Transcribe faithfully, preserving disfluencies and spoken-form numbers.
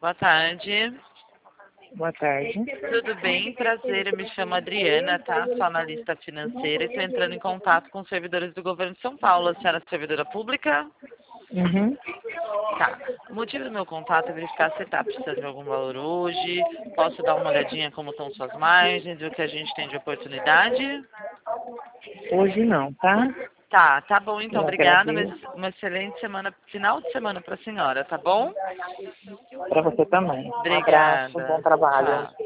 Boa tarde. Boa tarde. Tudo bem? Prazer, eu me chamo Adriana, tá? Sou analista financeira e estou entrando em contato com os servidores do governo de São Paulo. A senhora é servidora pública? Uhum. Tá. O motivo do meu contato é verificar se está precisando de algum valor hoje. Posso dar uma olhadinha como estão suas margens, o que a gente tem de oportunidade? Hoje não, tá? Tá, tá bom então, Eu obrigada. Uma, agradeço. uma excelente semana, final de semana para a senhora, tá bom? Para você também. Um abraço, bom Obrigada. trabalho. Tchau.